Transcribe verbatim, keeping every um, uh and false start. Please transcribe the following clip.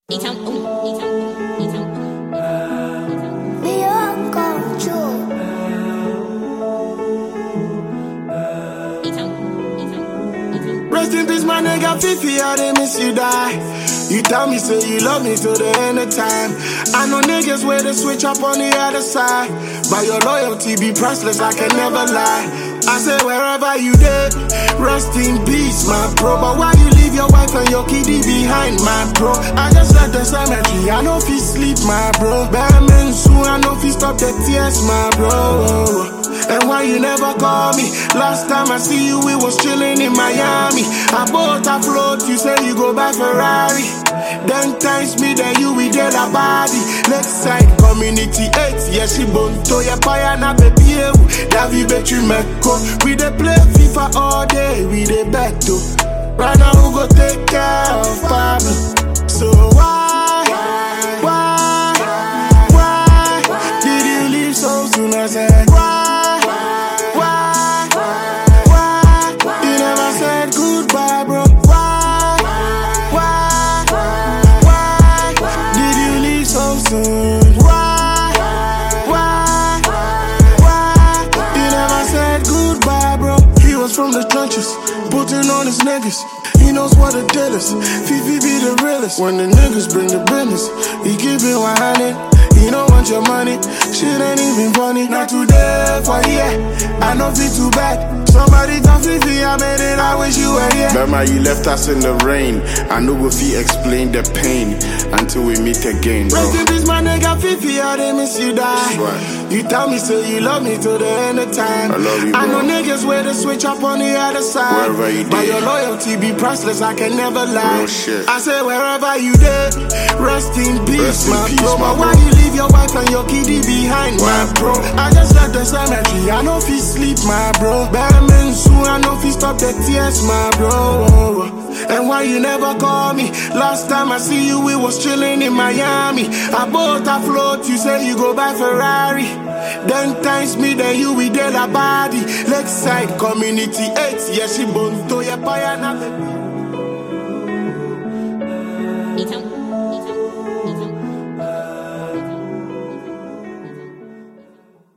Então, um, então, um, então, um. Rest in peace, my nigga Fifi, I didn't miss you die. You tell me, say you love me till the end of time. I know niggas where they switch up on the other side, but your loyalty be priceless, I can never lie. I say wherever you dead, rest in peace, my bro. But why you leave your wife and your kiddie behind, my bro? I just left the cemetery, I know if you sleep, my bro. Batman soon, I know if you stop the tears, my bro. And why you never call me? Last time I see you, we was chilling in Miami. I bought a float, you say you go buy Ferrari. Then times me, then you we did a body. Lakeside community eight, yeah she bonto ya paya na baby ewu. Davi betu meko, we dey play FIFA all day, we dey beto. Right now who go take care of Pablo? So why, why, why, why did you leave so soon? I said why? Why, why, why? You never said goodbye, bro. He was from the trenches, putting on his niggas. He knows what the deal is. Fifi be the realest. When the niggas bring the business, he keep it one hundred. He don't want your money, shit ain't even funny. Not today for here, I know fit too bad. Somebody tell Fifi I made it, I wish you were here. Remember you left us in the rain. I know if he explain the pain until we meet again, bro. Rest in peace, my nigga Fifi, I didn't miss you die. Right. You tell me say you love me till the end of time. I love you, bro. I know niggas where they switch up on the other side. Wherever you but did. your loyalty be priceless, I can never lie. Real shit. I say wherever you did, rest in peace, Rest in my peace, bro. my But bro. why you leave your wife and your kiddie behind, Why, my bro? I just left the cemetery, I know if you sleep, my bro. Batman soon, I know if you stop the tears, my bro. And why you never call me? Last time I see you, we was chilling in Miami. I bought a float, you say you go buy Ferrari. Then times me, then you we did a body. Lakeside community eight, yeah she bonto ya paya na baby.